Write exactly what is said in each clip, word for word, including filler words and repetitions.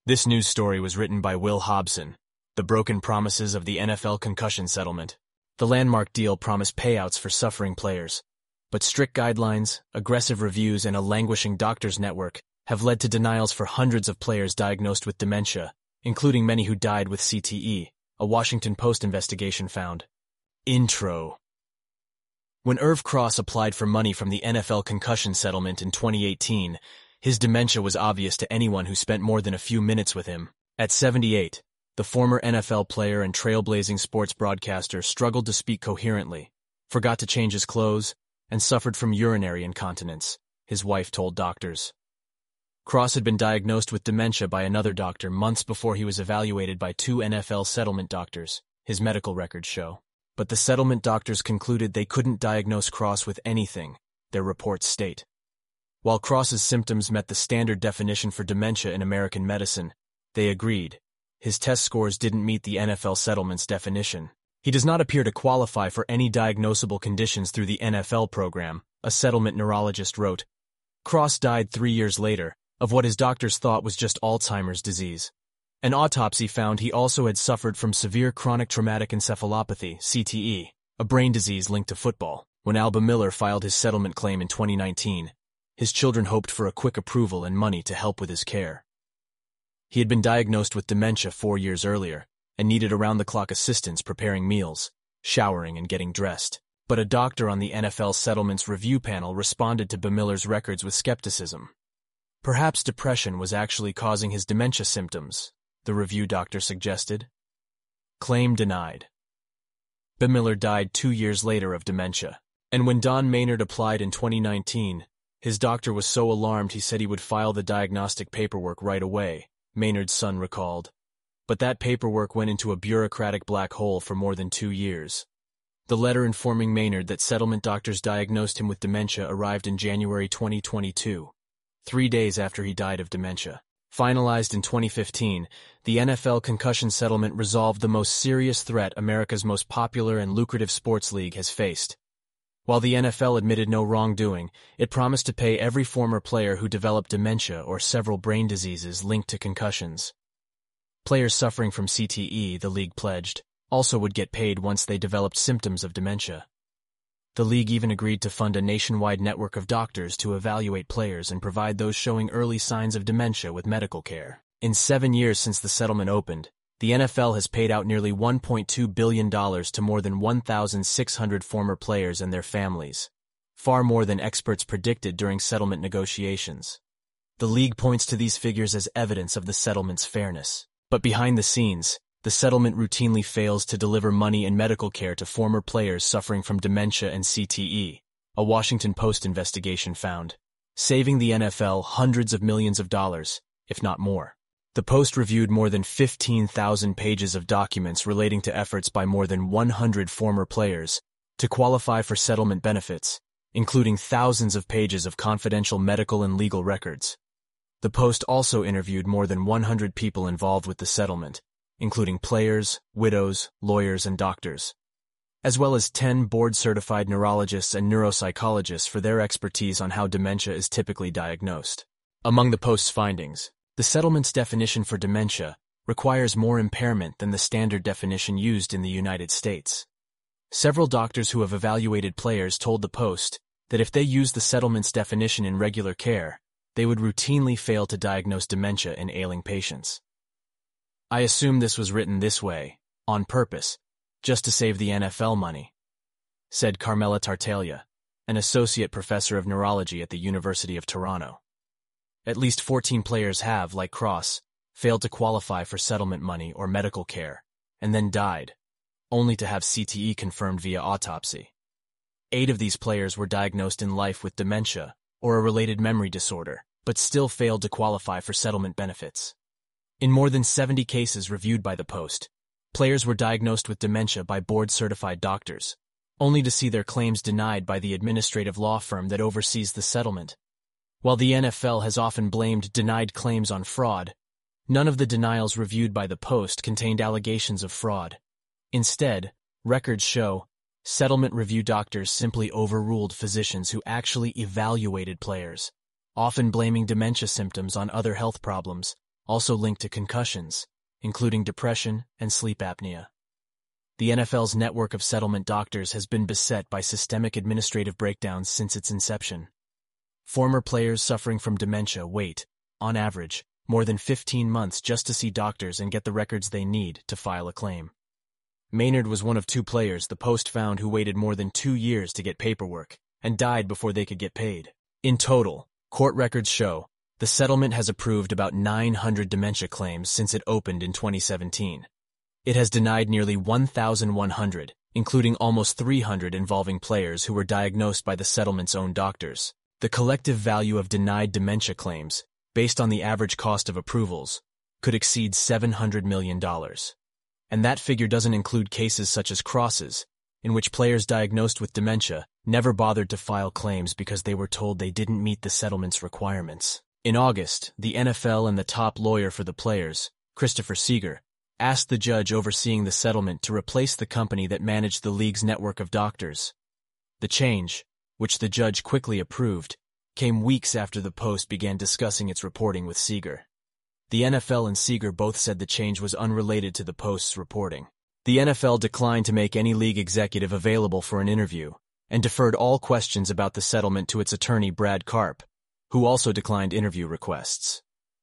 This news story was written by Will Hobson. The broken promises of the N F L concussion settlement. The landmark deal promised payouts for suffering players, but strict guidelines, aggressive reviews, and a languishing doctors network have led to denials for hundreds of players diagnosed with dementia, including many who died with C T E, a Washington Post investigation found. Intro. When Irv Cross applied for money from the N F L concussion settlement in twenty eighteen, his dementia was obvious to anyone who spent more than a few minutes with him. At seventy-eight, the former N F L player and trailblazing sports broadcaster struggled to speak coherently, forgot to change his clothes, and suffered from urinary incontinence, his wife told doctors. Cross had been diagnosed with dementia by another doctor months before he was evaluated by two N F L settlement doctors, his medical records show. But the settlement doctors concluded they couldn't diagnose Cross with anything, their reports state. While Cross's symptoms met the standard definition for dementia in American medicine, they agreed. His test scores didn't meet the N F L settlement's definition. He does not appear to qualify for any diagnosable conditions through the N F L program, a settlement neurologist wrote. Cross died three years later, of what his doctors thought was just Alzheimer's disease. An autopsy found he also had suffered from severe chronic traumatic encephalopathy, C T E, a brain disease linked to football. When Alba Miller filed his settlement claim in twenty nineteen, his children hoped for a quick approval and money to help with his care. He had been diagnosed with dementia four years earlier and needed around-the-clock assistance preparing meals, showering, and getting dressed. But a doctor on the N F L settlement's review panel responded to Bamiller's records with skepticism. Perhaps depression was actually causing his dementia symptoms, the review doctor suggested. Claim denied. Bamiller died two years later of dementia, and when Don Maynard applied in twenty nineteen, his doctor was so alarmed he said he would file the diagnostic paperwork right away, Maynard's son recalled. But that paperwork went into a bureaucratic black hole for more than two years. The letter informing Maynard that settlement doctors diagnosed him with dementia arrived in January twenty twenty-two, three days after he died of dementia. Finalized in twenty fifteen, the N F L concussion settlement resolved the most serious threat America's most popular and lucrative sports league has faced. While the N F L admitted no wrongdoing, it promised to pay every former player who developed dementia or several brain diseases linked to concussions. Players suffering from C T E, the league pledged, also would get paid once they developed symptoms of dementia. The league even agreed to fund a nationwide network of doctors to evaluate players and provide those showing early signs of dementia with medical care. In seven years since the settlement opened, the N F L has paid out nearly one point two billion dollars to more than one thousand six hundred former players and their families, far more than experts predicted during settlement negotiations. The league points to these figures as evidence of the settlement's fairness. But behind the scenes, the settlement routinely fails to deliver money and medical care to former players suffering from dementia and C T E, a Washington Post investigation found, saving the N F L hundreds of millions of dollars, if not more. The Post reviewed more than fifteen thousand pages of documents relating to efforts by more than one hundred former players to qualify for settlement benefits, including thousands of pages of confidential medical and legal records. The Post also interviewed more than one hundred people involved with the settlement, including players, widows, lawyers, and doctors, as well as ten board-certified neurologists and neuropsychologists for their expertise on how dementia is typically diagnosed. Among the Post's findings, the settlement's definition for dementia requires more impairment than the standard definition used in the United States. Several doctors who have evaluated players told the Post that if they used the settlement's definition in regular care, they would routinely fail to diagnose dementia in ailing patients. I assume this was written this way, on purpose, just to save the N F L money, said Carmela Tartaglia, an associate professor of neurology at the University of Toronto. At least fourteen players have, like Cross, failed to qualify for settlement money or medical care, and then died, only to have C T E confirmed via autopsy. Eight of these players were diagnosed in life with dementia or a related memory disorder, but still failed to qualify for settlement benefits. In more than seventy cases reviewed by the Post, players were diagnosed with dementia by board-certified doctors, only to see their claims denied by the administrative law firm that oversees the settlement. While the N F L has often blamed denied claims on fraud, none of the denials reviewed by the Post contained allegations of fraud. Instead, records show settlement review doctors simply overruled physicians who actually evaluated players, often blaming dementia symptoms on other health problems, also linked to concussions, including depression and sleep apnea. The N F L's network of settlement doctors has been beset by systemic administrative breakdowns since its inception. Former players suffering from dementia wait, on average, more than fifteen months just to see doctors and get the records they need to file a claim. Maynard was one of two players the Post found who waited more than two years to get paperwork and died before they could get paid. In total, court records show the settlement has approved about nine hundred dementia claims since it opened in twenty seventeen. It has denied nearly one thousand one hundred, including almost three hundred involving players who were diagnosed by the settlement's own doctors. The collective value of denied dementia claims, based on the average cost of approvals, could exceed seven hundred million dollars. And that figure doesn't include cases such as crosses, in which players diagnosed with dementia never bothered to file claims because they were told they didn't meet the settlement's requirements. In August, the N F L and the top lawyer for the players, Christopher Seeger, asked the judge overseeing the settlement to replace the company that managed the league's network of doctors. The change, which the judge quickly approved, came weeks after the Post began discussing its reporting with Seeger. The N F L and Seeger both said the change was unrelated to the Post's reporting. The N F L declined to make any league executive available for an interview, and deferred all questions about the settlement to its attorney Brad Karp, who also declined interview requests.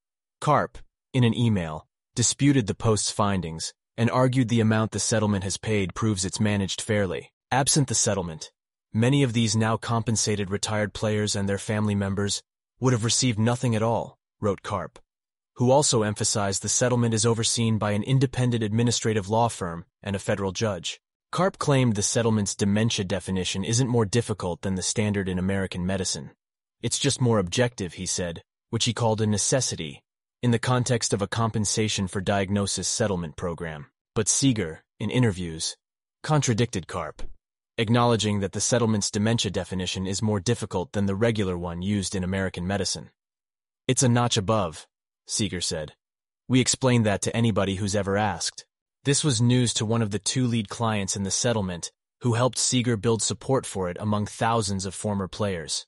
Karp, in an email, disputed the Post's findings and argued the amount the settlement has paid proves it's managed fairly. Absent the settlement, many of these now compensated retired players and their family members would have received nothing at all, wrote Karp, who also emphasized the settlement is overseen by an independent administrative law firm and a federal judge. Karp claimed the settlement's dementia definition isn't more difficult than the standard in American medicine. It's just more objective, he said, which he called a necessity, in the context of a compensation for diagnosis settlement program. But Seeger, in interviews, contradicted Karp, acknowledging that the settlement's dementia definition is more difficult than the regular one used in American medicine. It's a notch above, Seeger said. We explained that to anybody who's ever asked. This was news to one of the two lead clients in the settlement, who helped Seeger build support for it among thousands of former players.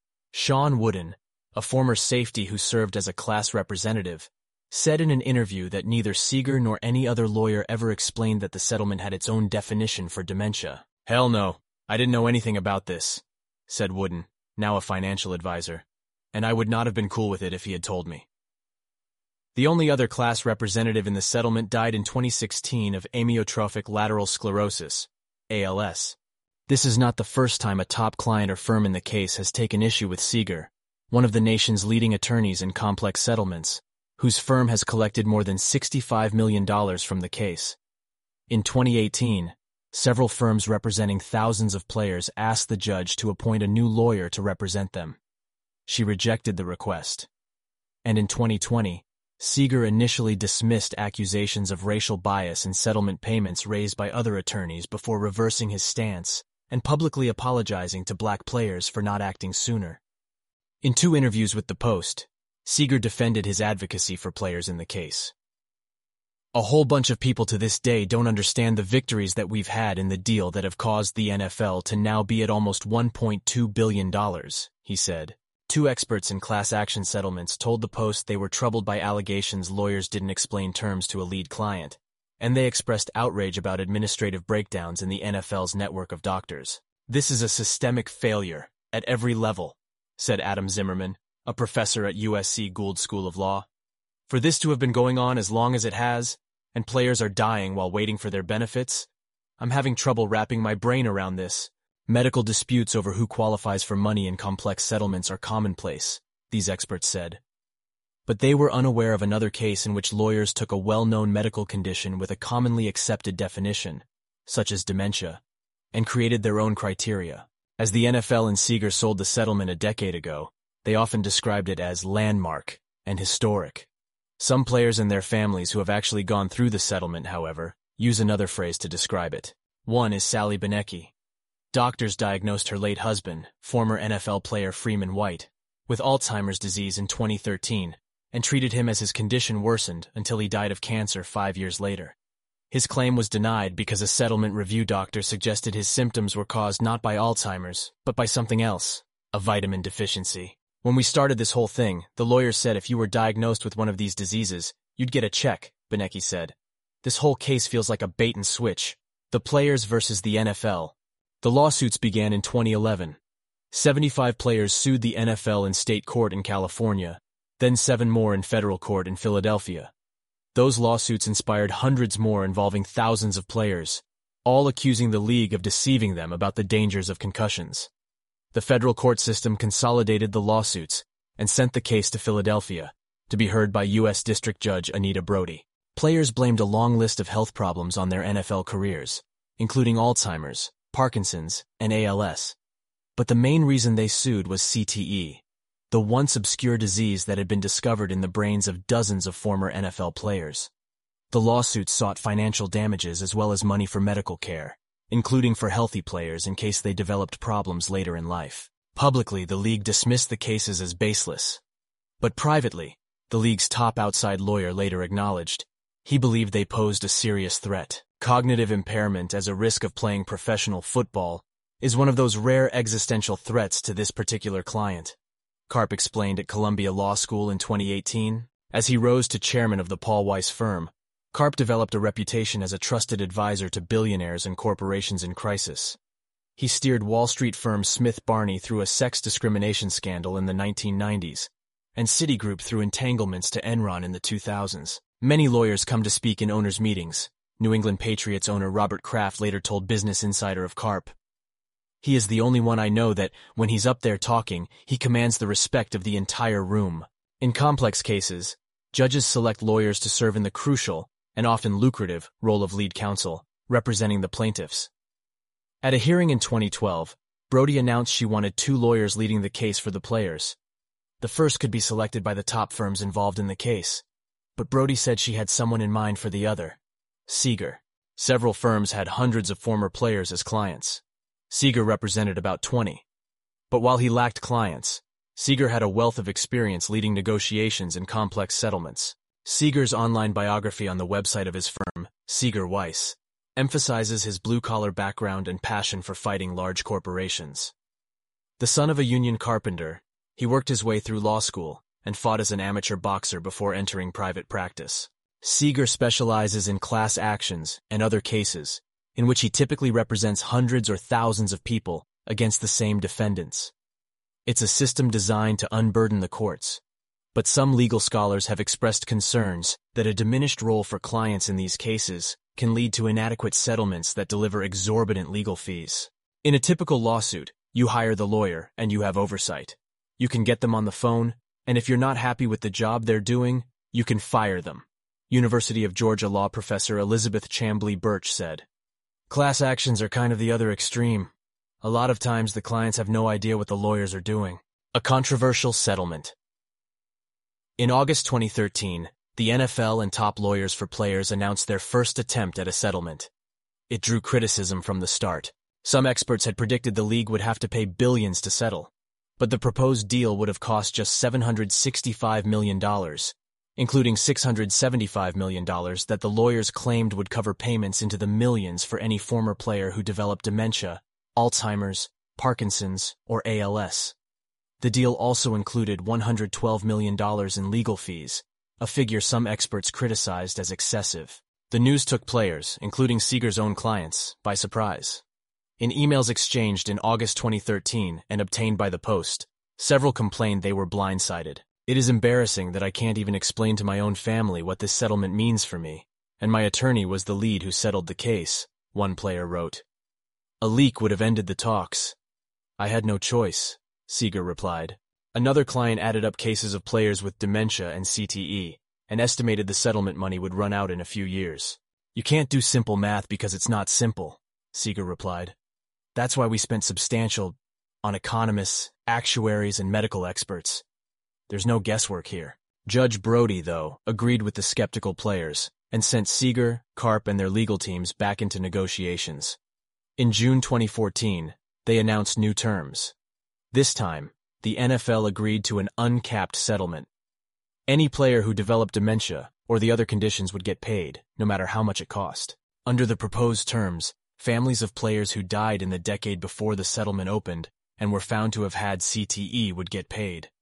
Sean Wooden, a former safety who served as a class representative, said in an interview that neither Seeger nor any other lawyer ever explained that the settlement had its own definition for dementia. Hell no, I didn't know anything about this, said Wooden, now a financial advisor, and I would not have been cool with it if he had told me. The only other class representative in the settlement died in twenty sixteen of amyotrophic lateral sclerosis, A L S. This is not the first time a top client or firm in the case has taken issue with Seeger, one of the nation's leading attorneys in complex settlements, whose firm has collected more than sixty-five million dollars from the case. In twenty eighteen, several firms representing thousands of players asked the judge to appoint a new lawyer to represent them. She rejected the request. And in twenty twenty, Seeger initially dismissed accusations of racial bias in settlement payments raised by other attorneys before reversing his stance and publicly apologizing to black players for not acting sooner. In two interviews with the Post, Seeger defended his advocacy for players in the case. A whole bunch of people to this day don't understand the victories that we've had in the deal that have caused the N F L to now be at almost one point two billion dollars, he said. Two experts in class action settlements told the Post they were troubled by allegations lawyers didn't explain terms to a lead client, and they expressed outrage about administrative breakdowns in the N F L's network of doctors. This is a systemic failure, at every level, said Adam Zimmerman, a professor at U S C Gould School of Law. For this to have been going on as long as it has, and players are dying while waiting for their benefits, I'm having trouble wrapping my brain around this. Medical disputes over who qualifies for money in complex settlements are commonplace, these experts said. But they were unaware of another case in which lawyers took a well-known medical condition with a commonly accepted definition, such as dementia, and created their own criteria. As the N F L and Seeger sold the settlement a decade ago, they often described it as landmark and historic. Some players and their families who have actually gone through the settlement, however, use another phrase to describe it. One is Sally Benecki. Doctors diagnosed her late husband, former N F L player Freeman White, with Alzheimer's disease in twenty thirteen, and treated him as his condition worsened until he died of cancer five years later. His claim was denied because a settlement review doctor suggested his symptoms were caused not by Alzheimer's, but by something else, a vitamin deficiency. When we started this whole thing, the lawyers said if you were diagnosed with one of these diseases, you'd get a check, Benecki said. This whole case feels like a bait and switch. The players versus the N F L. The lawsuits began in twenty eleven. seventy-five players sued the N F L in state court in California, then seven more in federal court in Philadelphia. Those lawsuits inspired hundreds more involving thousands of players, all accusing the league of deceiving them about the dangers of concussions. The federal court system consolidated the lawsuits and sent the case to Philadelphia to be heard by U S District Judge Anita Brody. Players blamed a long list of health problems on their N F L careers, including Alzheimer's, Parkinson's, and A L S. But the main reason they sued was C T E, the once obscure disease that had been discovered in the brains of dozens of former N F L players. The lawsuits sought financial damages as well as money for medical care, including for healthy players in case they developed problems later in life. Publicly, the league dismissed the cases as baseless. But privately, the league's top outside lawyer later acknowledged he believed they posed a serious threat. Cognitive impairment as a risk of playing professional football is one of those rare existential threats to this particular client, Karp explained at Columbia Law School in twenty eighteen. As he rose to chairman of the Paul Weiss firm, Karp developed a reputation as a trusted advisor to billionaires and corporations in crisis. He steered Wall Street firm Smith Barney through a sex discrimination scandal in the nineteen nineties, and Citigroup through entanglements to Enron in the two thousands. Many lawyers come to speak in owners' meetings, New England Patriots owner Robert Kraft later told Business Insider of Karp. He is the only one I know that, when he's up there talking, he commands the respect of the entire room. In complex cases, judges select lawyers to serve in the crucial, and often lucrative, role of lead counsel, representing the plaintiffs. At a hearing in twenty twelve, Brody announced she wanted two lawyers leading the case for the players. The first could be selected by the top firms involved in the case, but Brody said she had someone in mind for the other. Seeger. Several firms had hundreds of former players as clients. Seeger represented about twenty. But while he lacked clients, Seeger had a wealth of experience leading negotiations and complex settlements. Seeger's online biography on the website of his firm, Seeger Weiss, emphasizes his blue-collar background and passion for fighting large corporations. The son of a union carpenter, he worked his way through law school and fought as an amateur boxer before entering private practice. Seeger specializes in class actions and other cases, in which he typically represents hundreds or thousands of people against the same defendants. It's a system designed to unburden the courts, but some legal scholars have expressed concerns that a diminished role for clients in these cases can lead to inadequate settlements that deliver exorbitant legal fees. In a typical lawsuit, you hire the lawyer and you have oversight. You can get them on the phone, and if you're not happy with the job they're doing, you can fire them. University of Georgia law professor Elizabeth Chamblee Birch said. Class actions are kind of the other extreme. A lot of times the clients have no idea what the lawyers are doing. A controversial settlement. In August twenty thirteen, the N F L and top lawyers for players announced their first attempt at a settlement. It drew criticism from the start. Some experts had predicted the league would have to pay billions to settle, but the proposed deal would have cost just seven hundred sixty-five million dollars, including six hundred seventy-five million dollars that the lawyers claimed would cover payments into the millions for any former player who developed dementia, Alzheimer's, Parkinson's, or A L S. The deal also included one hundred twelve million dollars in legal fees, a figure some experts criticized as excessive. The news took players, including Seeger's own clients, by surprise. In emails exchanged in August twenty thirteen and obtained by the Post, several complained they were blindsided. It is embarrassing that I can't even explain to my own family what this settlement means for me, and my attorney was the lead who settled the case, one player wrote. A leak would have ended the talks. I had no choice, Seeger replied. Another client added up cases of players with dementia and C T E, and estimated the settlement money would run out in a few years. You can't do simple math because it's not simple, Seeger replied. That's why we spent substantial on economists, actuaries, and medical experts. There's no guesswork here. Judge Brody, though, agreed with the skeptical players and sent Seeger, Karp, and their legal teams back into negotiations. In June twenty fourteen, they announced new terms. This time, the N F L agreed to an uncapped settlement. Any player who developed dementia or the other conditions would get paid, no matter how much it cost. Under the proposed terms, families of players who died in the decade before the settlement opened and were found to have had C T E would get paid.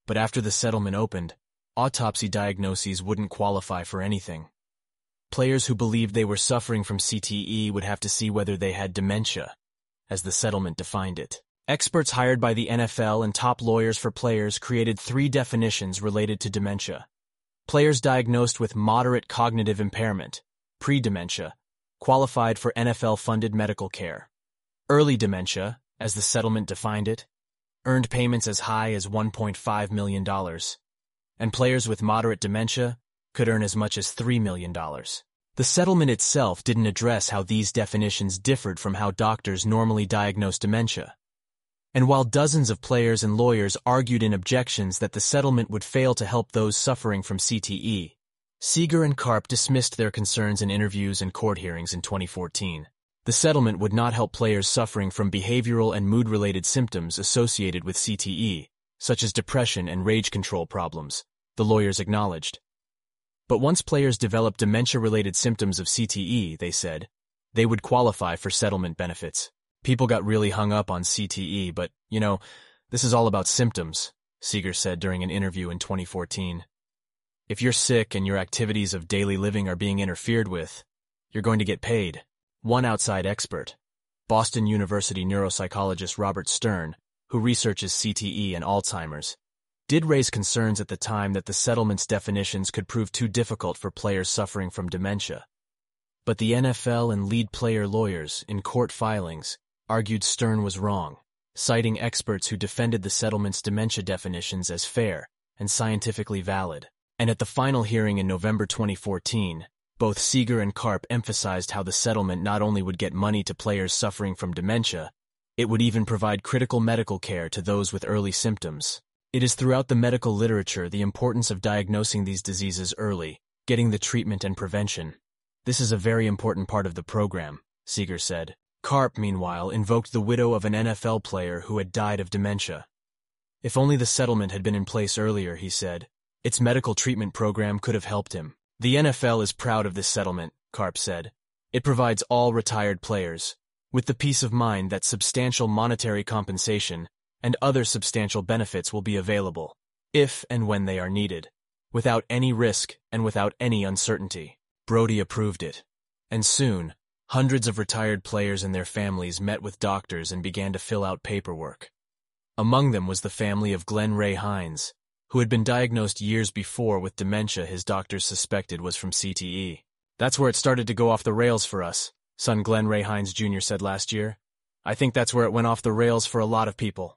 But after the settlement opened, autopsy diagnoses wouldn't qualify for anything. Players who believed they were suffering from C T E would have to see whether they had dementia, as the settlement defined it. Experts hired by the N F L and top lawyers for players created three definitions related to dementia. Players diagnosed with moderate cognitive impairment, pre-dementia, qualified for N F L-funded medical care. Early dementia, as the settlement defined it, earned payments as high as one point five million dollars, and players with moderate dementia could earn as much as three million dollars. The settlement itself didn't address how these definitions differed from how doctors normally diagnose dementia. And while dozens of players and lawyers argued in objections that the settlement would fail to help those suffering from C T E, Seeger and Karp dismissed their concerns in interviews and court hearings in twenty fourteen. The settlement would not help players suffering from behavioral and mood-related symptoms associated with C T E, such as depression and rage control problems, the lawyers acknowledged. But once players developed dementia-related symptoms of C T E, they said, they would qualify for settlement benefits. People got really hung up on C T E, but, you know, this is all about symptoms, Seeger said during an interview in twenty fourteen. If you're sick and your activities of daily living are being interfered with, you're going to get paid. One outside expert, Boston University neuropsychologist Robert Stern, who researches C T E and Alzheimer's, did raise concerns at the time that the settlement's definitions could prove too difficult for players suffering from dementia. But the N F L and lead player lawyers, in court filings, argued Stern was wrong, citing experts who defended the settlement's dementia definitions as fair and scientifically valid. And at the final hearing in November twenty fourteen, both Seeger and Karp emphasized how the settlement not only would get money to players suffering from dementia, it would even provide critical medical care to those with early symptoms. It is throughout the medical literature the importance of diagnosing these diseases early, getting the treatment and prevention. This is a very important part of the program, Seeger said. Karp, meanwhile, invoked the widow of an N F L player who had died of dementia. If only the settlement had been in place earlier, he said, its medical treatment program could have helped him. The N F L is proud of this settlement, Karp said. It provides all retired players with the peace of mind that substantial monetary compensation and other substantial benefits will be available, if and when they are needed, without any risk and without any uncertainty. Brody approved it. And soon, hundreds of retired players and their families met with doctors and began to fill out paperwork. Among them was the family of Glenn Ray Hines, who had been diagnosed years before with dementia his doctors suspected was from C T E. That's where it started to go off the rails for us, son Glenn Ray Hines Junior said last year. I think that's where it went off the rails for a lot of people.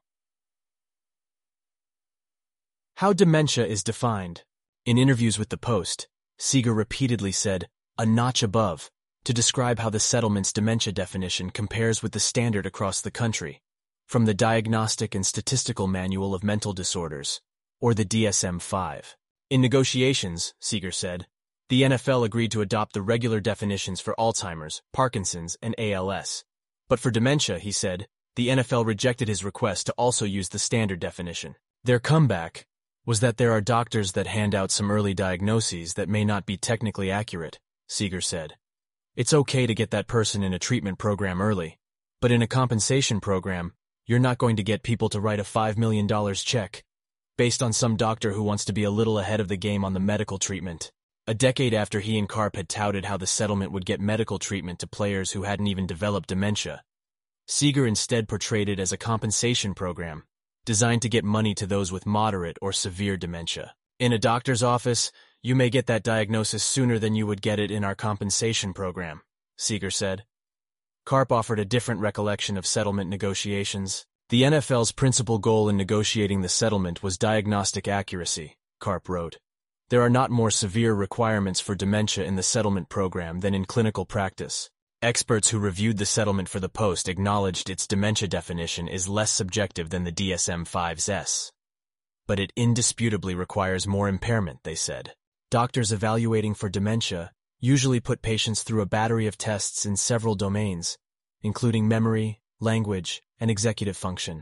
How dementia is defined. In interviews with the Post, Seeger repeatedly said, a notch above, to describe how the settlement's dementia definition compares with the standard across the country, from the Diagnostic and Statistical Manual of Mental Disorders, or the D S M five. In negotiations, Seeger said, the N F L agreed to adopt the regular definitions for Alzheimer's, Parkinson's, and A L S. But for dementia, he said, the N F L rejected his request to also use the standard definition. Their comeback was that there are doctors that hand out some early diagnoses that may not be technically accurate, Seeger said. It's okay to get that person in a treatment program early, but in a compensation program, you're not going to get people to write a five million dollars check based on some doctor who wants to be a little ahead of the game on the medical treatment. A decade after he and Karp had touted how the settlement would get medical treatment to players who hadn't even developed dementia, Seeger instead portrayed it as a compensation program designed to get money to those with moderate or severe dementia. In a doctor's office, you may get that diagnosis sooner than you would get it in our compensation program, Seeger said. Karp offered a different recollection of settlement negotiations. The N F L's principal goal in negotiating the settlement was diagnostic accuracy, Karp wrote. There are not more severe requirements for dementia in the settlement program than in clinical practice. Experts who reviewed the settlement for the Post acknowledged its dementia definition is less subjective than the D S M five's. But it indisputably requires more impairment, they said. Doctors evaluating for dementia usually put patients through a battery of tests in several domains, including memory, language, and executive function.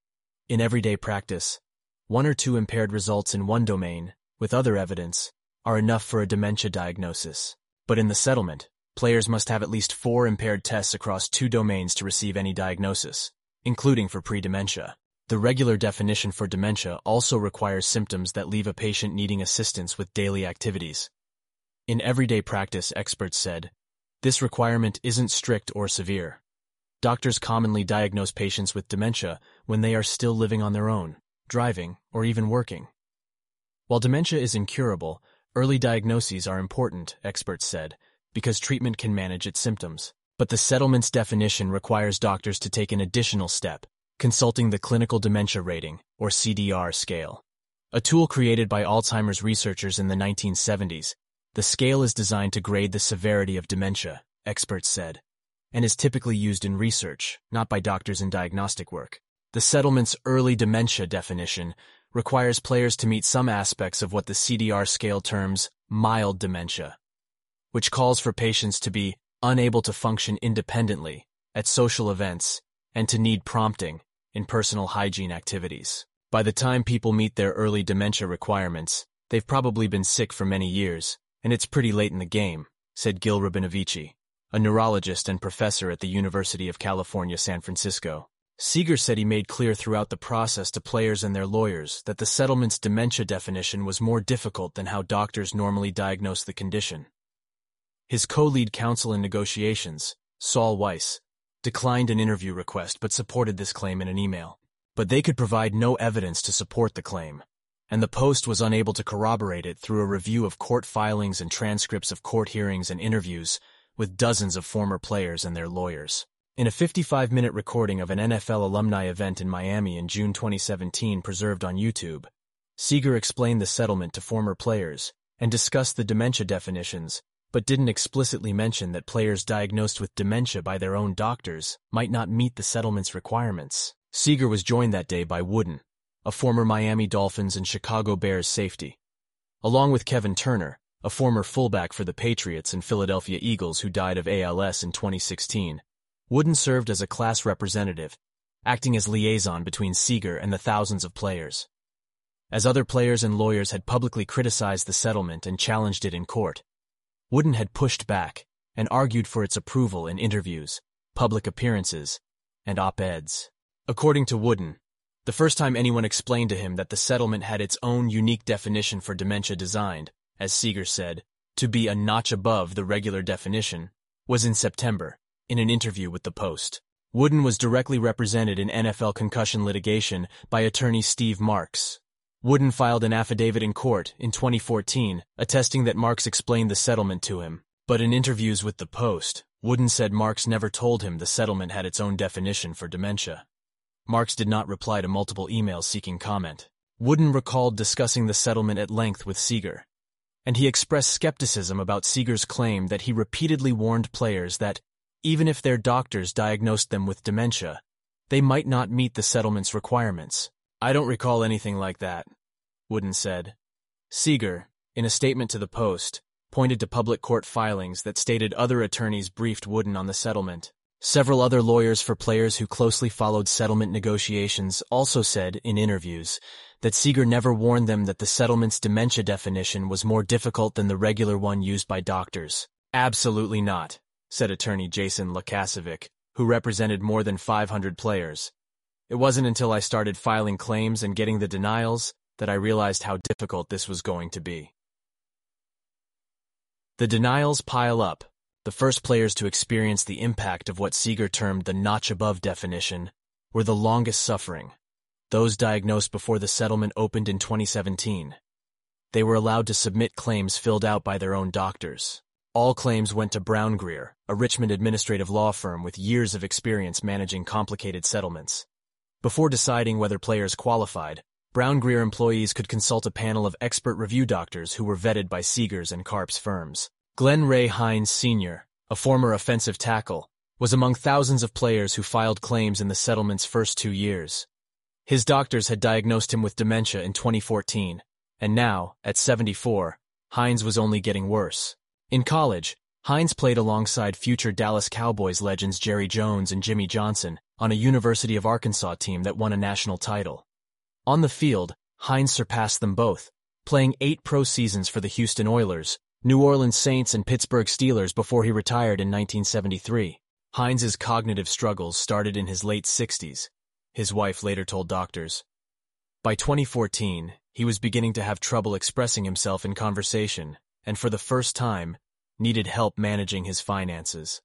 In everyday practice, one or two impaired results in one domain, with other evidence, are enough for a dementia diagnosis. But in the settlement, players must have at least four impaired tests across two domains to receive any diagnosis, including for pre-dementia. The regular definition for dementia also requires symptoms that leave a patient needing assistance with daily activities. In everyday practice, experts said, this requirement isn't strict or severe. Doctors commonly diagnose patients with dementia when they are still living on their own, driving, or even working. While dementia is incurable, early diagnoses are important, experts said, because treatment can manage its symptoms. But the settlement's definition requires doctors to take an additional step, consulting the Clinical Dementia Rating, or C D R scale. A tool created by Alzheimer's researchers in the nineteen seventies, the scale is designed to grade the severity of dementia, experts said, and is typically used in research, not by doctors in diagnostic work. The settlement's early dementia definition requires players to meet some aspects of what the C D R scale terms mild dementia, which calls for patients to be unable to function independently at social events and to need prompting in personal hygiene activities. By the time people meet their early dementia requirements, they've probably been sick for many years, and it's pretty late in the game, said Gil Rabinovici, a neurologist and professor at the University of California, San Francisco. Seeger said he made clear throughout the process to players and their lawyers that the settlement's dementia definition was more difficult than how doctors normally diagnose the condition. His co-lead counsel in negotiations, Saul Weiss, declined an interview request but supported this claim in an email. But they could provide no evidence to support the claim, and the Post was unable to corroborate it through a review of court filings and transcripts of court hearings and interviews with dozens of former players and their lawyers. In a fifty-five minute recording of an N F L alumni event in Miami in June twenty seventeen preserved on YouTube, Seeger explained the settlement to former players and discussed the dementia definitions, but didn't explicitly mention that players diagnosed with dementia by their own doctors might not meet the settlement's requirements. Seeger was joined that day by Wooden, a former Miami Dolphins and Chicago Bears safety, along with Kevin Turner, a former fullback for the Patriots and Philadelphia Eagles who died of A L S in twenty sixteen. Wooden served as a class representative, acting as liaison between Seeger and the thousands of players. As other players and lawyers had publicly criticized the settlement and challenged it in court, Wooden had pushed back and argued for its approval in interviews, public appearances, and op-eds. According to Wooden, the first time anyone explained to him that the settlement had its own unique definition for dementia designed, as Seeger said, to be a notch above the regular definition, was in September, in an interview with the Post. Wooden was directly represented in N F L concussion litigation by attorney Steve Marks. Wooden filed an affidavit in court in twenty fourteen, attesting that Marks explained the settlement to him. But in interviews with the Post, Wooden said Marks never told him the settlement had its own definition for dementia. Marks did not reply to multiple emails seeking comment. Wooden recalled discussing the settlement at length with Seeger, and he expressed skepticism about Seeger's claim that he repeatedly warned players that, even if their doctors diagnosed them with dementia, they might not meet the settlement's requirements. I don't recall anything like that, Wooden said. Seeger, in a statement to the Post, pointed to public court filings that stated other attorneys briefed Wooden on the settlement. Several other lawyers for players who closely followed settlement negotiations also said, in interviews, that Seeger never warned them that the settlement's dementia definition was more difficult than the regular one used by doctors. Absolutely not, said attorney Jason Lukasiewicz, who represented more than five hundred players. It wasn't until I started filing claims and getting the denials that I realized how difficult this was going to be. The denials pile up. The first players to experience the impact of what Seeger termed the notch above definition were the longest suffering, those diagnosed before the settlement opened in twenty seventeen. They were allowed to submit claims filled out by their own doctors. All claims went to Brown Greer, a Richmond administrative law firm with years of experience managing complicated settlements. Before deciding whether players qualified, Brown Greer employees could consult a panel of expert review doctors who were vetted by Seeger's and Karp's firms. Glenn Ray Hines Senior, a former offensive tackle, was among thousands of players who filed claims in the settlement's first two years. His doctors had diagnosed him with dementia in twenty fourteen, and now, at seventy-four, Hines was only getting worse. In college, Hines played alongside future Dallas Cowboys legends Jerry Jones and Jimmy Johnson on a University of Arkansas team that won a national title. On the field, Hines surpassed them both, playing eight pro seasons for the Houston Oilers, New Orleans Saints, and Pittsburgh Steelers before he retired in nineteen seventy-three. Hines's cognitive struggles started in his late sixties, his wife later told doctors. By twenty fourteen, he was beginning to have trouble expressing himself in conversation, and for the first time, needed help managing his finances.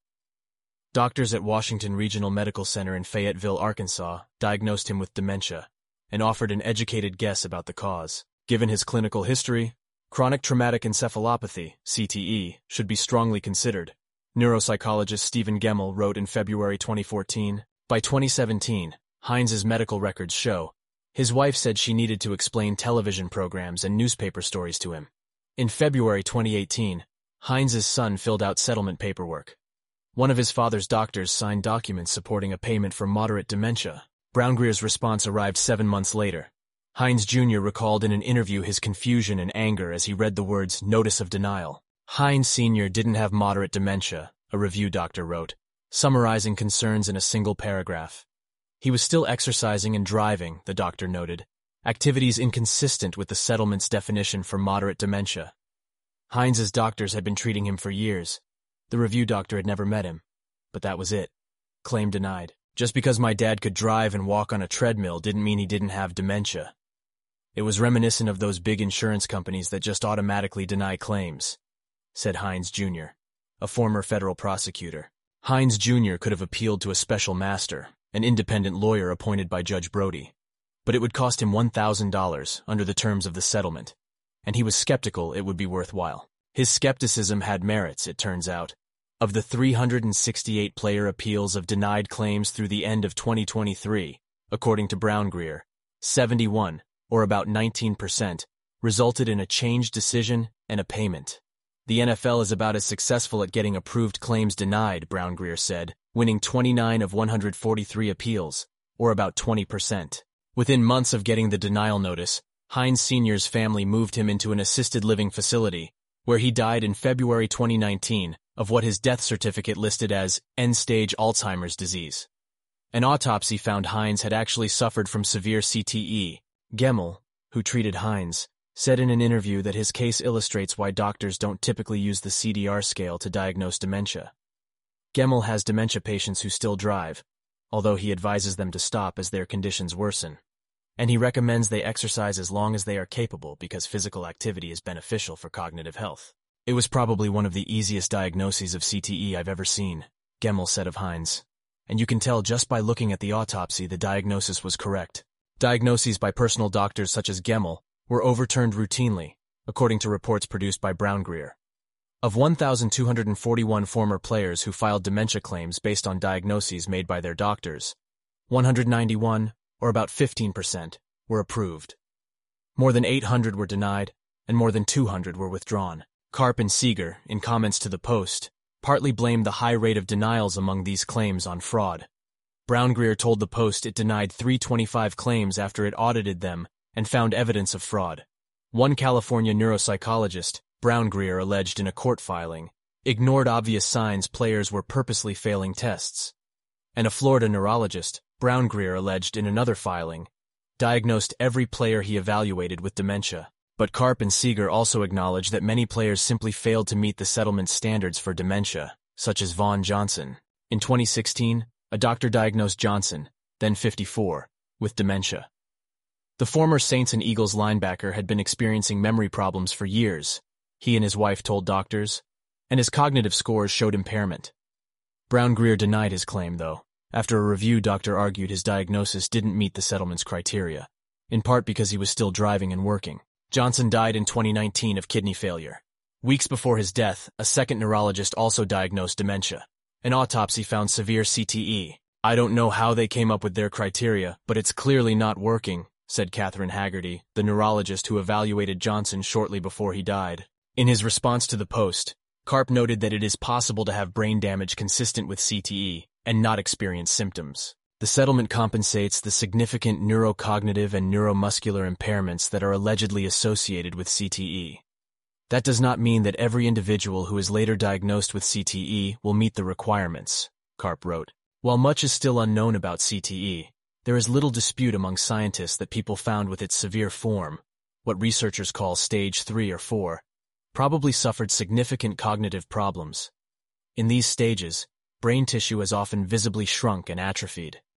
Doctors at Washington Regional Medical Center in Fayetteville, Arkansas, diagnosed him with dementia and offered an educated guess about the cause. Given his clinical history, chronic traumatic encephalopathy, C T E, should be strongly considered. Neuropsychologist Stephen Gemmell wrote in February twenty fourteen, by twenty seventeen, Heinz's medical records show his wife said she needed to explain television programs and newspaper stories to him. In February twenty eighteen, Heinz's son filled out settlement paperwork. One of his father's doctors signed documents supporting a payment for moderate dementia. Browngrear's response arrived seven months later. Heinz Junior recalled in an interview his confusion and anger as he read the words "notice of denial." Heinz Senior didn't have moderate dementia, a review doctor wrote, summarizing concerns in a single paragraph. He was still exercising and driving, the doctor noted, activities inconsistent with the settlement's definition for moderate dementia. Heinz's doctors had been treating him for years. The review doctor had never met him. But that was it. Claim denied. Just because my dad could drive and walk on a treadmill didn't mean he didn't have dementia. It was reminiscent of those big insurance companies that just automatically deny claims, said Heinz Junior, a former federal prosecutor. Heinz Junior could have appealed to a special master, an independent lawyer appointed by Judge Brody, but it would cost him one thousand dollars under the terms of the settlement, and he was skeptical it would be worthwhile. His skepticism had merits, it turns out. Of the three hundred sixty-eight player appeals of denied claims through the end of twenty twenty-three, according to Browngrear, seventy-one, or about nineteen percent, resulted in a changed decision and a payment. The N F L is about as successful at getting approved claims denied, Browngrear said, winning twenty-nine of one hundred forty-three appeals, or about twenty percent. Within months of getting the denial notice, Heinz Senior's family moved him into an assisted living facility, where he died in February twenty nineteen of what his death certificate listed as end-stage Alzheimer's disease. An autopsy found Heinz had actually suffered from severe C T E. Gemmell, who treated Heinz, said in an interview that his case illustrates why doctors don't typically use the C D R scale to diagnose dementia. Gemmell has dementia patients who still drive, although he advises them to stop as their conditions worsen. And he recommends they exercise as long as they are capable because physical activity is beneficial for cognitive health. It was probably one of the easiest diagnoses of C T E I've ever seen, Gemmell said of Heinz. And you can tell just by looking at the autopsy the diagnosis was correct. Diagnoses by personal doctors such as Gemmell were overturned routinely, according to reports produced by Browngrear. Of one thousand two hundred forty-one former players who filed dementia claims based on diagnoses made by their doctors, one hundred ninety-one, or about fifteen percent, were approved. More than eight hundred were denied, and more than two hundred were withdrawn. Karp and Seeger, in comments to the Post, partly blamed the high rate of denials among these claims on fraud. Browngrear told the Post it denied three hundred twenty-five claims after it audited them and found evidence of fraud. One California neuropsychologist, Browngrear alleged in a court filing, ignored obvious signs players were purposely failing tests. And a Florida neurologist, Browngrear alleged in another filing, diagnosed every player he evaluated with dementia. But Karp and Seeger also acknowledged that many players simply failed to meet the settlement standards for dementia, such as Vaughn Johnson. In twenty sixteen, a doctor diagnosed Johnson, then fifty-four, with dementia. The former Saints and Eagles linebacker had been experiencing memory problems for years, he and his wife told doctors, and his cognitive scores showed impairment. Browngrear denied his claim, though. After a review, doctor argued his diagnosis didn't meet the settlement's criteria, in part because he was still driving and working. Johnson died in twenty nineteen of kidney failure. Weeks before his death, a second neurologist also diagnosed dementia. An autopsy found severe C T E. I don't know how they came up with their criteria, but it's clearly not working, said Catherine Haggerty, the neurologist who evaluated Johnson shortly before he died. In his response to the Post, Karp noted that it is possible to have brain damage consistent with C T E and not experience symptoms. The settlement compensates the significant neurocognitive and neuromuscular impairments that are allegedly associated with C T E. That does not mean that every individual who is later diagnosed with C T E will meet the requirements, Karp wrote. While much is still unknown about C T E, there is little dispute among scientists that people found with its severe form, what researchers call stage three or four, probably suffered significant cognitive problems. In these stages, brain tissue has often visibly shrunk and atrophied.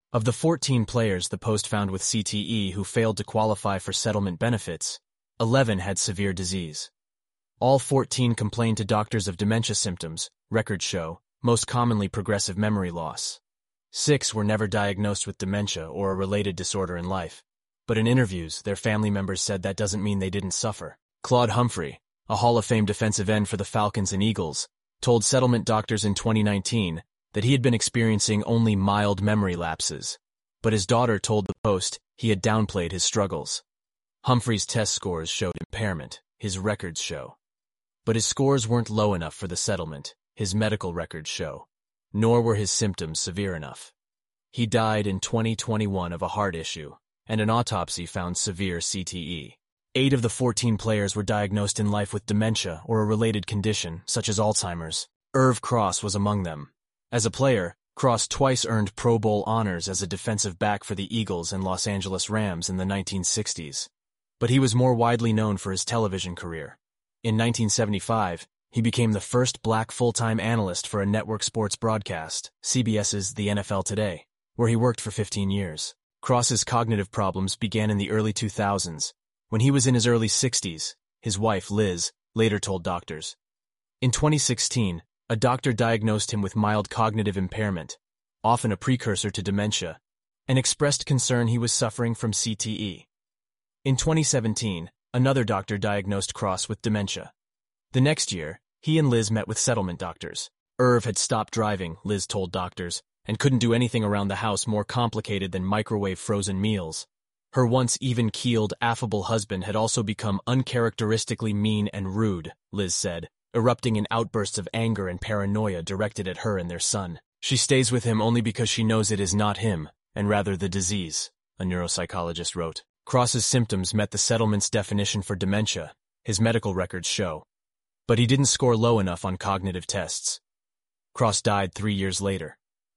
Of the fourteen players the Post found with C T E who failed to qualify for settlement benefits, eleven had severe disease. All fourteen complained to doctors of dementia symptoms, records show, most commonly progressive memory loss. Six were never diagnosed with dementia or a related disorder in life, but in interviews, their family members said that doesn't mean they didn't suffer. Claude Humphrey, a Hall of Fame defensive end for the Falcons and Eagles, told settlement doctors in twenty nineteen that he had been experiencing only mild memory lapses, but his daughter told the Post he had downplayed his struggles. Humphrey's test scores showed impairment, his records show. But his scores weren't low enough for the settlement, his medical records show, nor were his symptoms severe enough. He died in twenty twenty-one of a heart issue, and an autopsy found severe C T E. Eight of the fourteen players were diagnosed in life with dementia or a related condition, such as Alzheimer's. Irv Cross was among them. As a player, Cross twice earned Pro Bowl honors as a defensive back for the Eagles and Los Angeles Rams in the nineteen sixties. But he was more widely known for his television career. In nineteen seventy-five, he became the first black full-time analyst for a network sports broadcast, CBS's The N F L Today, where he worked for fifteen years. Cross's cognitive problems began in the early two thousands. When he was in his early sixties, his wife, Liz, later told doctors. In twenty sixteen, a doctor diagnosed him with mild cognitive impairment, often a precursor to dementia, and expressed concern he was suffering from C T E. In twenty seventeen, another doctor diagnosed Cross with dementia. The next year, he and Liz met with settlement doctors. Irv had stopped driving, Liz told doctors, and couldn't do anything around the house more complicated than microwave frozen meals. Her once even-keeled, affable husband had also become uncharacteristically mean and rude, Liz said, erupting in outbursts of anger and paranoia directed at her and their son. She stays with him only because she knows it is not him, and rather the disease, a neuropsychologist wrote. Cross's symptoms met the settlement's definition for dementia, his medical records show. But he didn't score low enough on cognitive tests. Cross died three years later.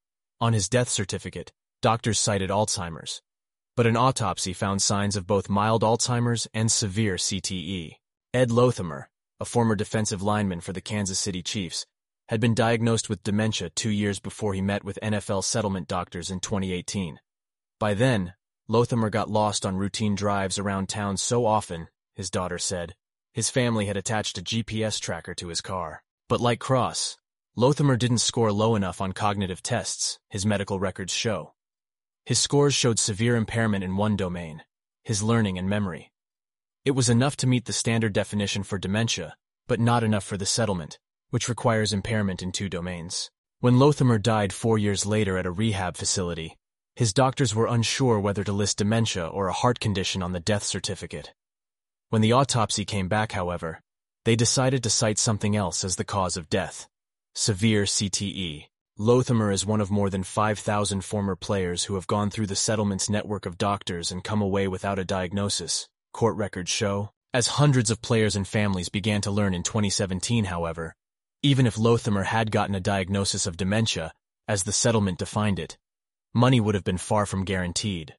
On his death certificate, doctors cited Alzheimer's, but an autopsy found signs of both mild Alzheimer's and severe C T E. Ed Lothamer, a former defensive lineman for the Kansas City Chiefs, had been diagnosed with dementia two years before he met with N F L settlement doctors in twenty eighteen. By then, Lothamer got lost on routine drives around town so often, his daughter said, his family had attached a G P S tracker to his car. But like Cross, Lothamer didn't score low enough on cognitive tests, his medical records show. His scores showed severe impairment in one domain, his learning and memory. It was enough to meet the standard definition for dementia, but not enough for the settlement, which requires impairment in two domains. When Lothamer died four years later at a rehab facility, his doctors were unsure whether to list dementia or a heart condition on the death certificate. When the autopsy came back, however, they decided to cite something else as the cause of death: severe C T E. Lothamer is one of more than five thousand former players who have gone through the settlement's network of doctors and come away without a diagnosis, court records show. As hundreds of players and families began to learn in twenty seventeen, however, even if Lothamer had gotten a diagnosis of dementia, as the settlement defined it, money would have been far from guaranteed.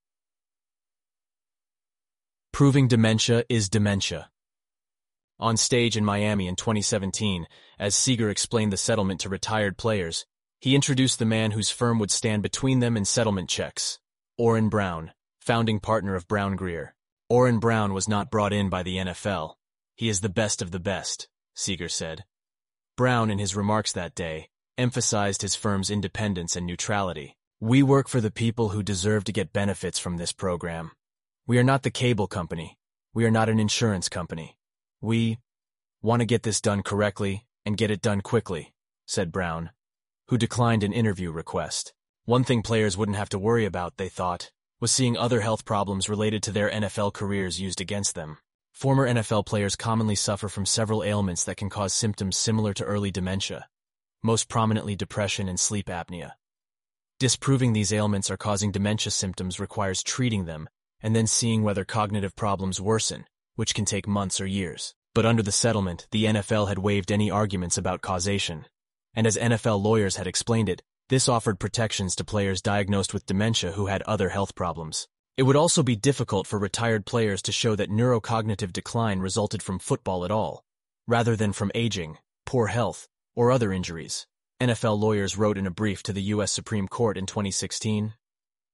Proving dementia is dementia. On stage in Miami in twenty seventeen, as Seeger explained the settlement to retired players, he introduced the man whose firm would stand between them and settlement checks, Orrin Brown, founding partner of Brown Greer. Orrin Brown was not brought in by the N F L. He is the best of the best, Seeger said. Brown, in his remarks that day, emphasized his firm's independence and neutrality. We work for the people who deserve to get benefits from this program. We are not the cable company. We are not an insurance company. We want to get this done correctly and get it done quickly, said Brown, who declined an interview request. One thing players wouldn't have to worry about, they thought, was seeing other health problems related to their N F L careers used against them. Former N F L players commonly suffer from several ailments that can cause symptoms similar to early dementia, most prominently depression and sleep apnea. Disproving these ailments are causing dementia symptoms requires treating them and then seeing whether cognitive problems worsen, which can take months or years. But under the settlement, the N F L had waived any arguments about causation. And as N F L lawyers had explained it, this offered protections to players diagnosed with dementia who had other health problems. It would also be difficult for retired players to show that neurocognitive decline resulted from football at all, rather than from aging, poor health, or other injuries. N F L lawyers wrote in a brief to the U S Supreme Court in twenty sixteen,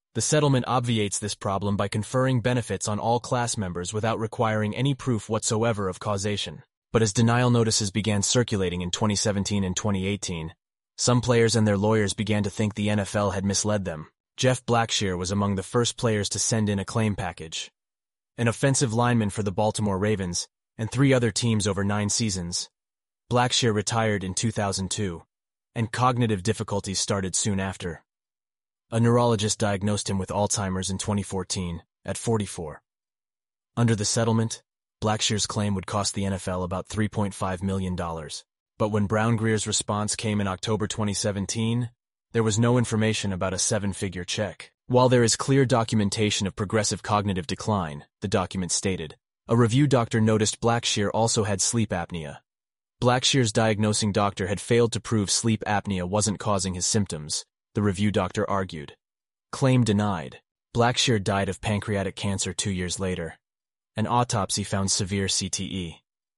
The settlement obviates this problem by conferring benefits on all class members without requiring any proof whatsoever of causation. But as denial notices began circulating in twenty seventeen and twenty eighteen, some players and their lawyers began to think the N F L had misled them. Jeff Blackshear was among the first players to send in a claim package. An offensive lineman for the Baltimore Ravens and three other teams over nine seasons, Blackshear retired in two thousand two, and cognitive difficulties started soon after. A neurologist diagnosed him with Alzheimer's in twenty fourteen, at forty-four. Under the settlement, Blackshear's claim would cost the N F L about three point five million dollars. But when Brown Greer's response came in October twenty seventeen, there was no information about a seven-figure check. While there is clear documentation of progressive cognitive decline, the document stated, a review doctor noticed Blackshear also had sleep apnea. Blackshear's diagnosing doctor had failed to prove sleep apnea wasn't causing his symptoms, the review doctor argued. Claim denied. Blackshear died of pancreatic cancer two years later. An autopsy found severe C T E.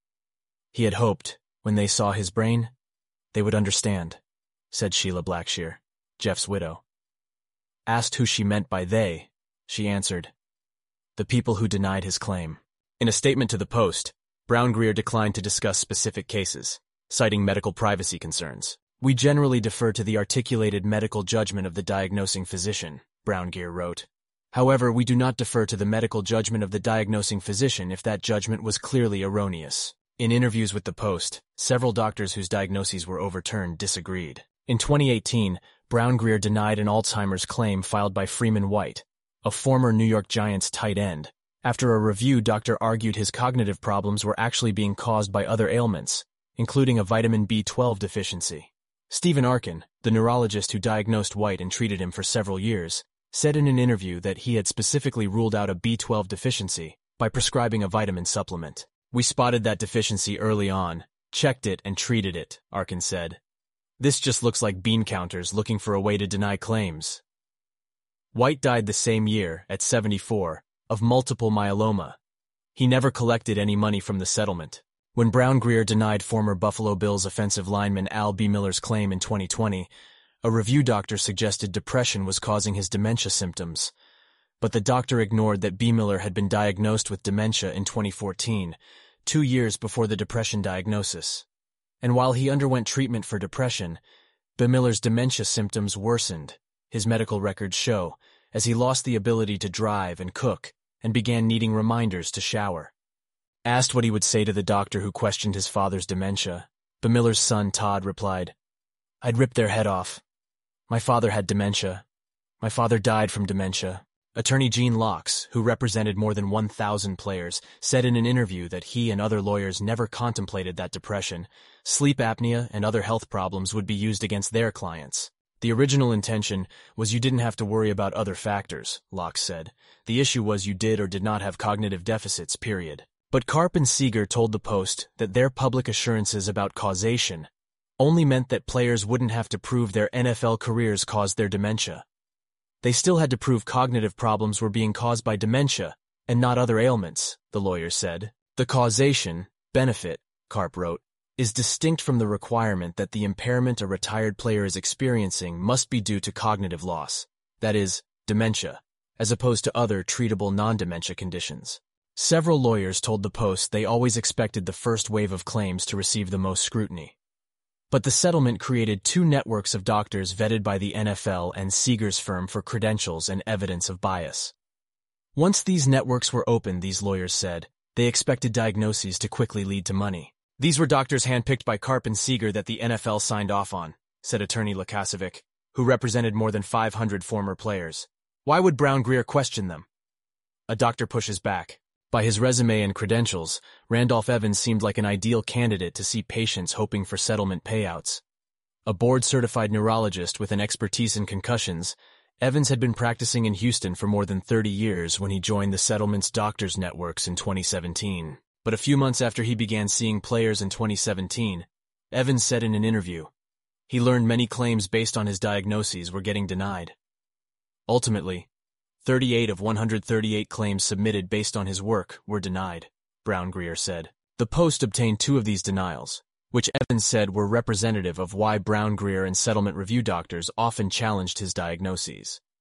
He had hoped, when they saw his brain, they would understand, said Sheila Blackshear, Jeff's widow. Asked who she meant by they, she answered, the people who denied his claim. In a statement to the Post, Brown Greer declined to discuss specific cases, citing medical privacy concerns. We generally defer to the articulated medical judgment of the diagnosing physician, Brown Greer wrote. However, we do not defer to the medical judgment of the diagnosing physician if that judgment was clearly erroneous. In interviews with the Post, several doctors whose diagnoses were overturned disagreed. In twenty eighteen, Brown Greer denied an Alzheimer's claim filed by Freeman White, a former New York Giants tight end. After a review, doctor argued his cognitive problems were actually being caused by other ailments, including a vitamin B twelve deficiency. Stephen Arkin, the neurologist who diagnosed White and treated him for several years, said in an interview that he had specifically ruled out a B twelve deficiency by prescribing a vitamin supplement. We spotted that deficiency early on, checked it and treated it, Arkin said. This just looks like bean counters looking for a way to deny claims. White died the same year, at seventy-four, of multiple myeloma. He never collected any money from the settlement. When Brown Greer denied former Buffalo Bills offensive lineman Al B. Miller's claim in twenty twenty, a review doctor suggested depression was causing his dementia symptoms. But the doctor ignored that B. Miller had been diagnosed with dementia in twenty fourteen, two years before the depression diagnosis. And while he underwent treatment for depression, B. Miller's dementia symptoms worsened, his medical records show, as he lost the ability to drive and cook and began needing reminders to shower. Asked what he would say to the doctor who questioned his father's dementia, B. Miller's son Todd replied, I'd rip their head off. My father had dementia. My father died from dementia. Attorney Gene Locks, who represented more than one thousand players, said in an interview that he and other lawyers never contemplated that depression, sleep apnea, and other health problems would be used against their clients. The original intention was you didn't have to worry about other factors, Locks said. The issue was you did or did not have cognitive deficits, period. But Karp and Seeger told the Post that their public assurances about causation only meant that players wouldn't have to prove their N F L careers caused their dementia. They still had to prove cognitive problems were being caused by dementia and not other ailments, the lawyers said. The causation, benefit, Karp wrote, is distinct from the requirement that the impairment a retired player is experiencing must be due to cognitive loss, that is, dementia, as opposed to other treatable non-dementia conditions. Several lawyers told the Post they always expected the first wave of claims to receive the most scrutiny. But the settlement created two networks of doctors vetted by the N F L and Seeger's firm for credentials and evidence of bias. Once these networks were open, these lawyers said, they expected diagnoses to quickly lead to money. These were doctors handpicked by Karp and Seeger that the N F L signed off on, said attorney Lukasovic, who represented more than five hundred former players. Why would Brown Greer question them? A doctor pushes back. By his resume and credentials, Randolph Evans seemed like an ideal candidate to see patients hoping for settlement payouts. A board-certified neurologist with an expertise in concussions, Evans had been practicing in Houston for more than thirty years when he joined the settlement's doctors' networks in twenty seventeen. But a few months after he began seeing players in twenty seventeen, Evans said in an interview, he learned many claims based on his diagnoses were getting denied. Ultimately, thirty-eight of one hundred thirty-eight claims submitted based on his work were denied, Brown Greer said. The Post obtained two of these denials, which Evans said were representative of why Brown Greer and settlement review doctors often challenged his diagnoses.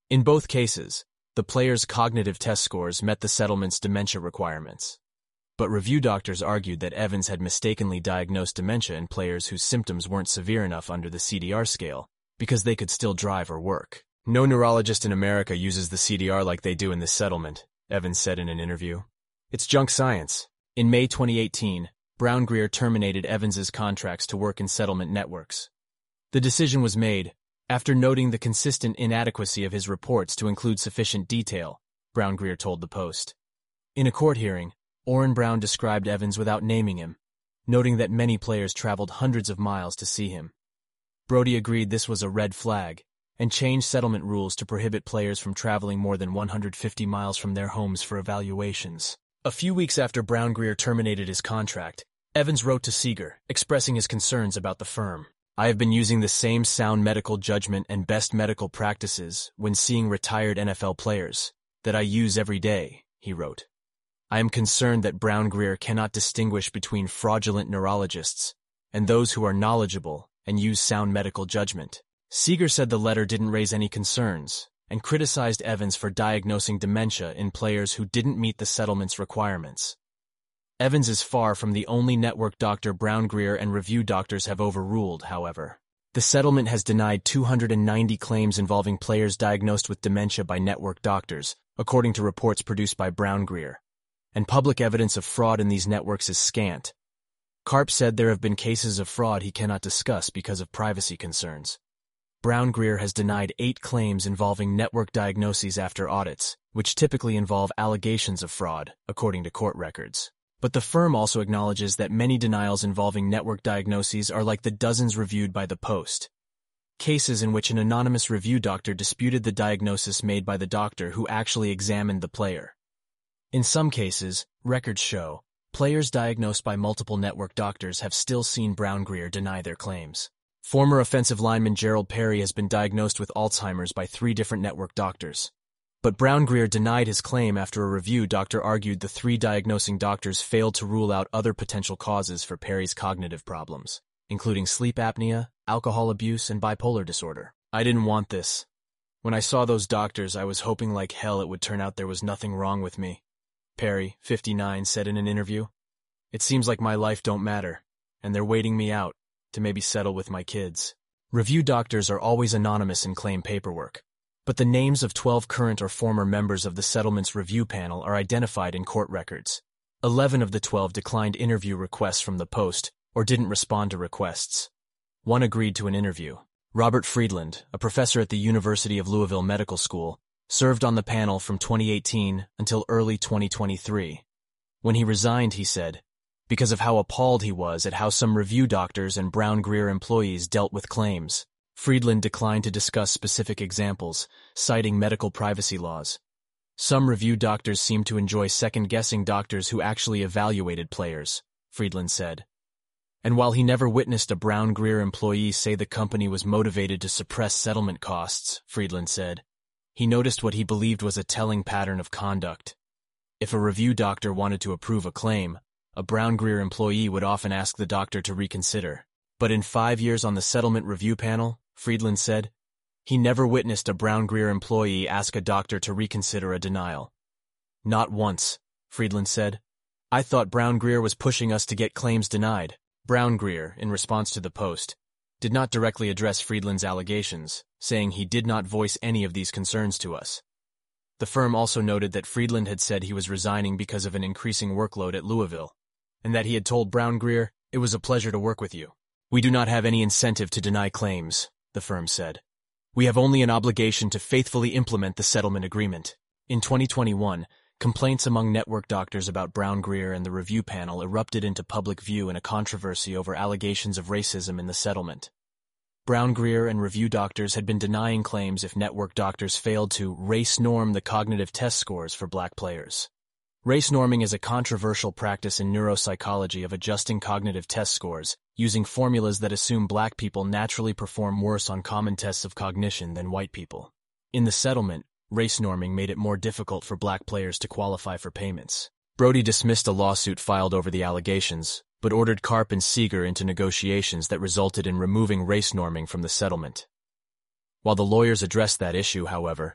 In both cases, the players' cognitive test scores met the settlement's dementia requirements. But review doctors argued that Evans had mistakenly diagnosed dementia in players whose symptoms weren't severe enough under the C D R scale, because they could still drive or work. No neurologist in America uses the C D R like they do in this settlement, Evans said in an interview. It's junk science. In May twenty eighteen, Brown Greer terminated Evans's contracts to work in settlement networks. The decision was made after noting the consistent inadequacy of his reports to include sufficient detail, Brown Greer told the Post. In a court hearing, Orrin Brown described Evans without naming him, noting that many players traveled hundreds of miles to see him. Brody agreed this was a red flag and changed settlement rules to prohibit players from traveling more than one hundred fifty miles from their homes for evaluations. A few weeks after Brown Greer terminated his contract, Evans wrote to Seager, expressing his concerns about the firm. I have been using the same sound medical judgment and best medical practices when seeing retired N F L players that I use every day, he wrote. I am concerned that Brown Greer cannot distinguish between fraudulent neurologists and those who are knowledgeable and use sound medical judgment. Seager said the letter didn't raise any concerns and criticized Evans for diagnosing dementia in players who didn't meet the settlement's requirements. Evans is far from the only network doctor Brown Greer and review doctors have overruled, however. The settlement has denied two hundred ninety claims involving players diagnosed with dementia by network doctors, according to reports produced by Brown Greer. And public evidence of fraud in these networks is scant. Karp said there have been cases of fraud he cannot discuss because of privacy concerns. Brown Greer has denied eight claims involving network diagnoses after audits, which typically involve allegations of fraud, according to court records. But the firm also acknowledges that many denials involving network diagnoses are like the dozens reviewed by the Post. Cases in which an anonymous review doctor disputed the diagnosis made by the doctor who actually examined the player. In some cases, records show, players diagnosed by multiple network doctors have still seen Brown Greer deny their claims. Former offensive lineman Gerald Perry has been diagnosed with Alzheimer's by three different network doctors. But Brown Greer denied his claim after a review doctor argued the three diagnosing doctors failed to rule out other potential causes for Perry's cognitive problems, including sleep apnea, alcohol abuse, and bipolar disorder. I didn't want this. When I saw those doctors, I was hoping like hell it would turn out there was nothing wrong with me, Perry, fifty-nine, said in an interview. It seems like my life don't matter, and they're waiting me out to maybe settle with my kids. Review doctors are always anonymous in claim paperwork, but the names of twelve current or former members of the settlement's review panel are identified in court records. Eleven of the twelve declined interview requests from the Post or didn't respond to requests. One agreed to an interview. Robert Friedland, a professor at the University of Louisville Medical School, served on the panel from twenty eighteen until early twenty twenty-three. When he resigned, he said, because of how appalled he was at how some review doctors and Brown Greer employees dealt with claims. Friedland declined to discuss specific examples, citing medical privacy laws. Some review doctors seem to enjoy second-guessing doctors who actually evaluated players, Friedland said. And while he never witnessed a Brown Greer employee say the company was motivated to suppress settlement costs, Friedland said, he noticed what he believed was a telling pattern of conduct. If a review doctor wanted to approve a claim, a Brown Greer employee would often ask the doctor to reconsider. But in five years on the settlement review panel, Friedland said, he never witnessed a Brown Greer employee ask a doctor to reconsider a denial. Not once, Friedland said. I thought Brown Greer was pushing us to get claims denied. Brown Greer, in response to the Post, did not directly address Friedland's allegations, saying he did not voice any of these concerns to us. The firm also noted that Friedland had said he was resigning because of an increasing workload at Louisville, and that he had told Brown Greer, it was a pleasure to work with you. We do not have any incentive to deny claims, the firm said. We have only an obligation to faithfully implement the settlement agreement. In twenty twenty-one, complaints among network doctors about Brown Greer and the review panel erupted into public view in a controversy over allegations of racism in the settlement. Brown Greer and review doctors had been denying claims if network doctors failed to race norm the cognitive test scores for black players. Race norming is a controversial practice in neuropsychology of adjusting cognitive test scores, using formulas that assume black people naturally perform worse on common tests of cognition than white people. In the settlement, race norming made it more difficult for black players to qualify for payments. Brody dismissed a lawsuit filed over the allegations, but ordered Karp and Seager into negotiations that resulted in removing race norming from the settlement. While the lawyers addressed that issue, however,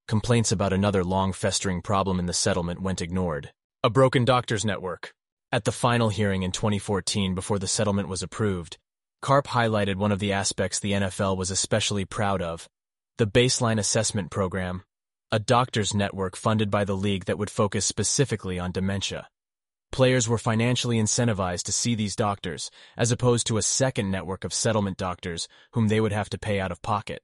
complaints about another long-festering problem in the settlement went ignored. A broken doctors network. At the final hearing in twenty fourteen before the settlement was approved, Karp highlighted one of the aspects the N F L was especially proud of, the Baseline Assessment Program, a doctors network funded by the league that would focus specifically on dementia. Players were financially incentivized to see these doctors, as opposed to a second network of settlement doctors whom they would have to pay out of pocket.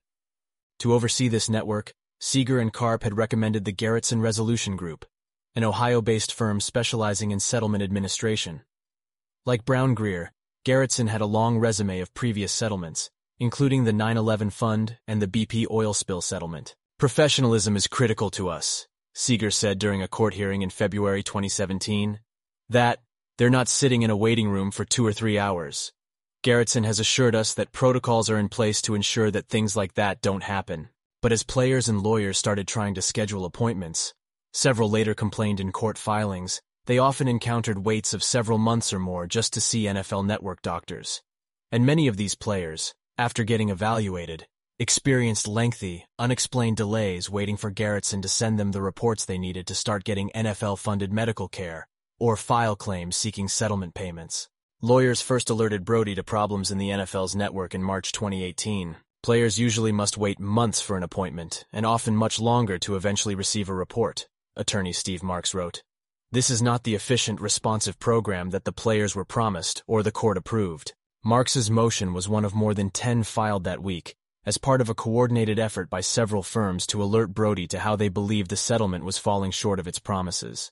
To oversee this network, Seeger and Karp had recommended the Gerritsen Resolution Group, an Ohio-based firm specializing in settlement administration. Like Brown Greer, Gerritsen had a long resume of previous settlements, including the nine eleven Fund and the B P oil spill settlement. Professionalism is critical to us, Seeger said during a court hearing in February twenty seventeen. That, they're not sitting in a waiting room for two or three hours. Gerritsen has assured us that protocols are in place to ensure that things like that don't happen. But as players and lawyers started trying to schedule appointments, several later complained in court filings, they often encountered waits of several months or more just to see N F L Network doctors. And many of these players, after getting evaluated, experienced lengthy, unexplained delays waiting for Gerritsen to send them the reports they needed to start getting N F L-funded medical care, or file claims seeking settlement payments. Lawyers first alerted Brody to problems in the N F L's network in March twenty eighteen. Players usually must wait months for an appointment, and often much longer to eventually receive a report, attorney Steve Marks wrote. This is not the efficient, responsive program that the players were promised or the court approved. Marks's motion was one of more than ten filed that week, as part of a coordinated effort by several firms to alert Brody to how they believed the settlement was falling short of its promises.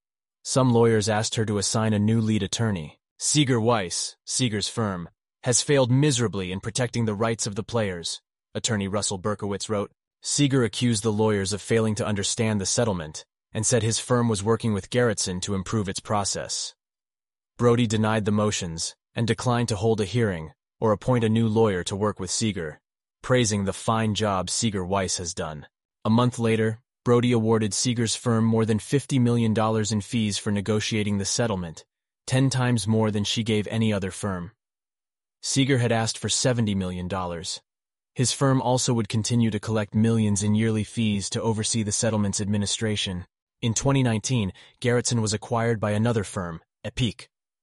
Some lawyers asked her to assign a new lead attorney. Seeger Weiss, Seeger's firm, has failed miserably in protecting the rights of the players, attorney Russell Berkowitz wrote. Seeger accused the lawyers of failing to understand the settlement and said his firm was working with Gerritsen to improve its process. Brody denied the motions and declined to hold a hearing or appoint a new lawyer to work with Seeger, praising the fine job Seeger Weiss has done. A month later, Brody awarded Seeger's firm more than fifty million dollars in fees for negotiating the settlement, ten times more than she gave any other firm. Seeger had asked for seventy million dollars. His firm also would continue to collect millions in yearly fees to oversee the settlement's administration. In twenty nineteen, Gerritsen was acquired by another firm, Epique.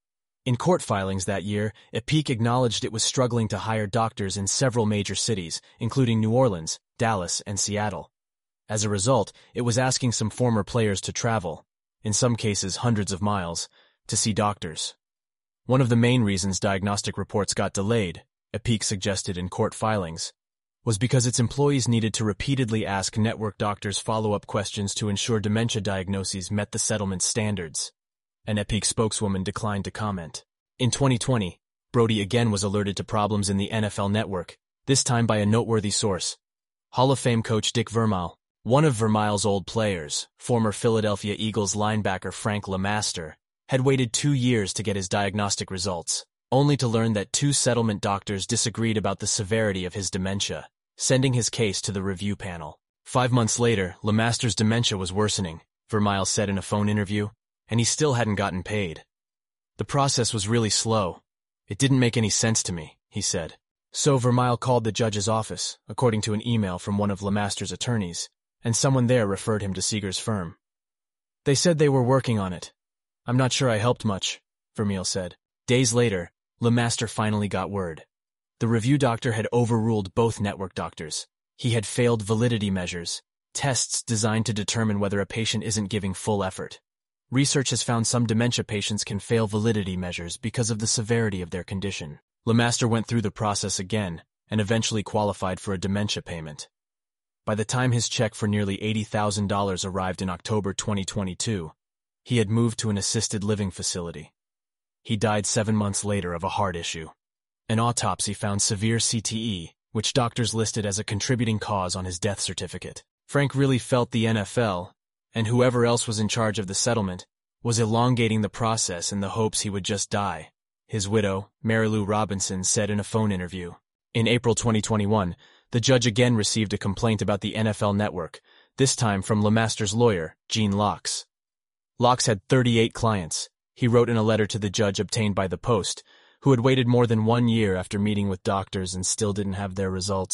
In court filings that year, Epique acknowledged it was struggling to hire doctors in several major cities, including New Orleans, Dallas, and Seattle. As a result, it was asking some former players to travel, in some cases hundreds of miles, to see doctors. One of the main reasons diagnostic reports got delayed, Epique suggested in court filings, was because its employees needed to repeatedly ask network doctors follow-up questions to ensure dementia diagnoses met the settlement standards. An Epique spokeswoman declined to comment. In twenty twenty, Brody again was alerted to problems in the N F L Network, this time by a noteworthy source. Hall of Fame coach Dick Vermeil, one of Vermeil's old players, former Philadelphia Eagles linebacker Frank LeMaster, had waited two years to get his diagnostic results, only to learn that two settlement doctors disagreed about the severity of his dementia, sending his case to the review panel. Five months later, LeMaster's dementia was worsening, Vermeil said in a phone interview, and he still hadn't gotten paid. The process was really slow. It didn't make any sense to me, he said. So Vermeil called the judge's office, according to an email from one of LeMaster's attorneys, and someone there referred him to Seeger's firm. They said they were working on it. I'm not sure I helped much, Vermeil said. Days later, LeMaster finally got word. The review doctor had overruled both network doctors. He had failed validity measures, tests designed to determine whether a patient isn't giving full effort. Research has found some dementia patients can fail validity measures because of the severity of their condition. LeMaster went through the process again and eventually qualified for a dementia payment. By the time his check for nearly eighty thousand dollars arrived in October twenty twenty-two, he had moved to an assisted living facility. He died seven months later of a heart issue. An autopsy found severe C T E, which doctors listed as a contributing cause on his death certificate. Frank really felt the N F L, and whoever else was in charge of the settlement, was elongating the process in the hopes he would just die, his widow, Mary Lou Robinson, said in a phone interview. In April twenty twenty-one, the judge again received a complaint about the N F L Network, this time from LeMaster's lawyer, Gene Locks. Locks had thirty-eight clients, he wrote in a letter to the judge obtained by the Post, who had waited more than one year after meeting with doctors and still didn't have their results.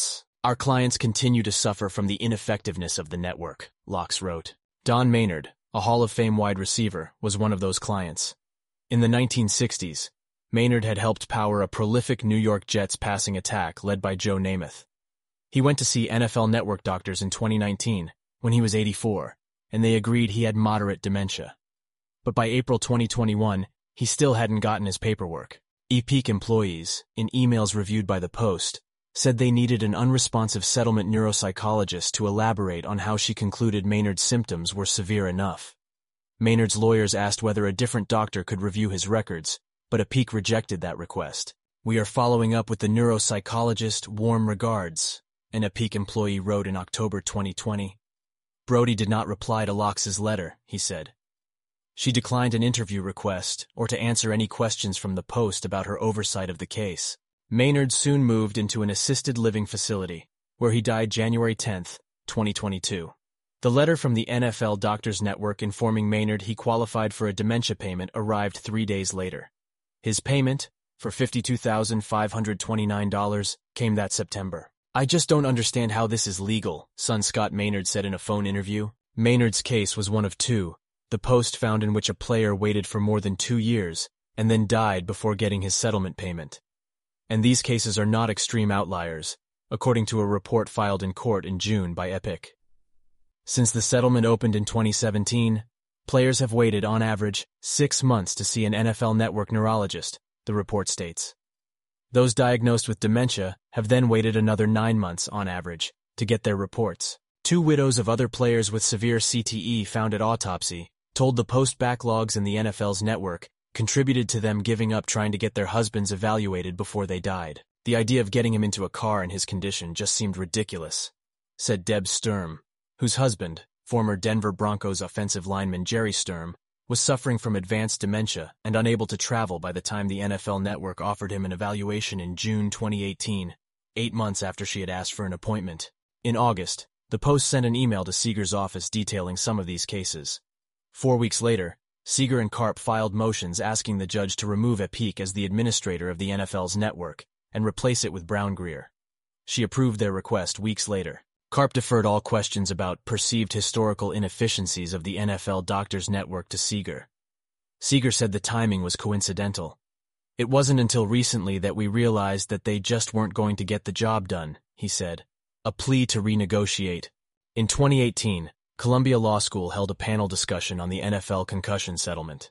Our clients continue to suffer from the ineffectiveness of the network, Locks wrote. Don Maynard, a Hall of Fame wide receiver, was one of those clients. In the nineteen sixties, Maynard had helped power a prolific New York Jets passing attack led by Joe Namath. He went to see N F L Network doctors in twenty nineteen, when he was eighty-four, and they agreed he had moderate dementia. But by April twenty twenty-one, he still hadn't gotten his paperwork. Epic employees, in emails reviewed by the Post, said they needed an unresponsive settlement neuropsychologist to elaborate on how she concluded Maynard's symptoms were severe enough. Maynard's lawyers asked whether a different doctor could review his records, but Epic rejected that request. "We are following up with the neuropsychologist, warm regards," an Epic employee wrote in October twenty twenty. Brody did not reply to Locks' letter, he said. She declined an interview request or to answer any questions from the Post about her oversight of the case. Maynard soon moved into an assisted living facility, where he died January tenth, twenty twenty-two. The letter from the N F L Doctors Network informing Maynard he qualified for a dementia payment arrived three days later. His payment, for fifty-two thousand five hundred twenty-nine dollars, came that September. "I just don't understand how this is legal," son Scott Maynard said in a phone interview. Maynard's case was one of two the Post found in which a player waited for more than two years and then died before getting his settlement payment. And these cases are not extreme outliers, according to a report filed in court in June by Epic. Since the settlement opened in twenty seventeen, players have waited, on average, six months to see an N F L Network neurologist, the report states. Those diagnosed with dementia have then waited another nine months, on average, to get their reports. Two widows of other players with severe C T E found at autopsy told the Post backlogs in the N F L's network contributed to them giving up trying to get their husbands evaluated before they died. "The idea of getting him into a car in his condition just seemed ridiculous," said Deb Sturm, whose husband, former Denver Broncos offensive lineman Jerry Sturm, was suffering from advanced dementia and unable to travel by the time the N F L Network offered him an evaluation in June twenty eighteen, eight months after she had asked for an appointment. In August, the Post sent an email to Seeger's office detailing some of these cases. Four weeks later, Seeger and Karp filed motions asking the judge to remove Epic as the administrator of the N F L's network and replace it with Brown Greer. She approved their request weeks later. Karp deferred all questions about perceived historical inefficiencies of the N F L Doctors Network to Seeger. Seeger said the timing was coincidental. "It wasn't until recently that we realized that they just weren't going to get the job done," he said. A plea to renegotiate. In twenty eighteen, Columbia Law School held a panel discussion on the N F L concussion settlement.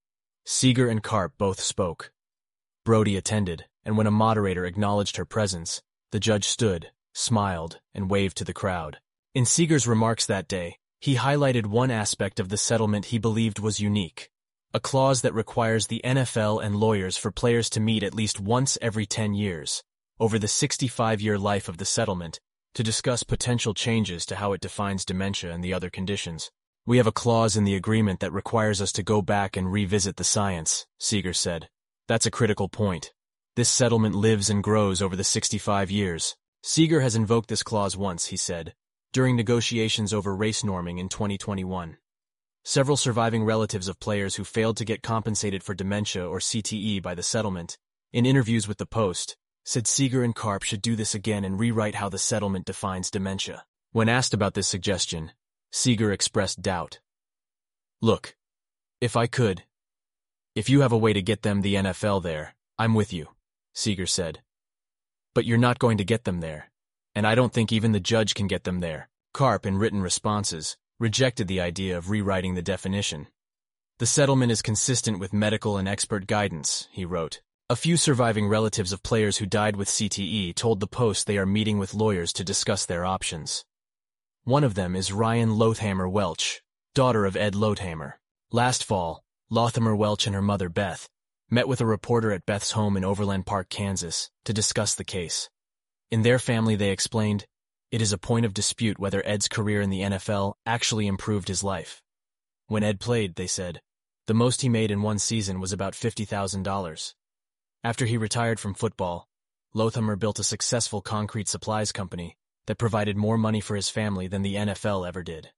Seeger and Karp both spoke. Brody attended, and when a moderator acknowledged her presence, the judge stood, smiled, and waved to the crowd. In Seeger's remarks that day, he highlighted one aspect of the settlement he believed was unique, a clause that requires the N F L and lawyers for players to meet at least once every ten years, over the sixty-five-year life of the settlement, to discuss potential changes to how it defines dementia and the other conditions. "We have a clause in the agreement that requires us to go back and revisit the science," Seeger said. "That's a critical point. This settlement lives and grows over the sixty-five years. Seeger has invoked this clause once," he said, during negotiations over race norming in twenty twenty-one. Several surviving relatives of players who failed to get compensated for dementia or C T E by the settlement, in interviews with the Post, said Seeger and Karp should do this again and rewrite how the settlement defines dementia. When asked about this suggestion, Seeger expressed doubt. "Look, if I could, if you have a way to get them the N F L there, I'm with you," Seeger said. "But you're not going to get them there, and I don't think even the judge can get them there." Karp, in written responses, rejected the idea of rewriting the definition. "The settlement is consistent with medical and expert guidance," he wrote. A few surviving relatives of players who died with C T E told the Post they are meeting with lawyers to discuss their options. One of them is Ryan Lothamer Welch, daughter of Ed Lothamer. Last fall, Lothamer Welch and her mother, Beth, met with a reporter at Beth's home in Overland Park, Kansas, to discuss the case. In their family, they explained, it is a point of dispute whether Ed's career in the N F L actually improved his life. When Ed played, they said, the most he made in one season was about fifty thousand dollars. After he retired from football, Lothamer built a successful concrete supplies company that provided more money for his family than the N F L ever did.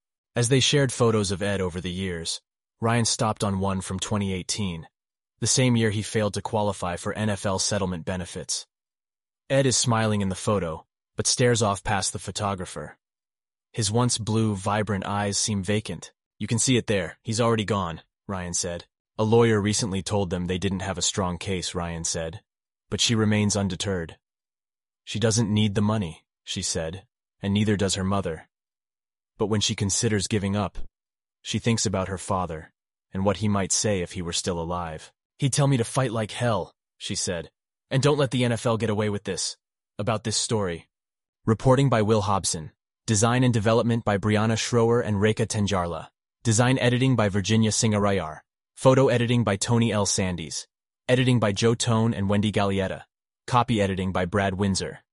As they shared photos of Ed over the years, Ryan stopped on one from twenty eighteen, the same year he failed to qualify for N F L settlement benefits. Ed is smiling in the photo, but stares off past the photographer. His once blue, vibrant eyes seem vacant. You can see it there. He's already gone, Ryan said. A lawyer recently told them they didn't have a strong case, Ryan said. But she remains undeterred. She doesn't need the money, she said, and neither does her mother. But when she considers giving up, she thinks about her father and what he might say if he were still alive. He'd tell me to fight like hell, she said. And don't let the N F L get away with this. About this story. Reporting by Will Hobson. Design and development by Brianna Schroer and Rekha Tenjarla. Design editing by Virginia Singarayar. Photo editing by Tony L. Sandys. Editing by Joe Tone and Wendy Gallietta. Copy editing by Brad Windsor.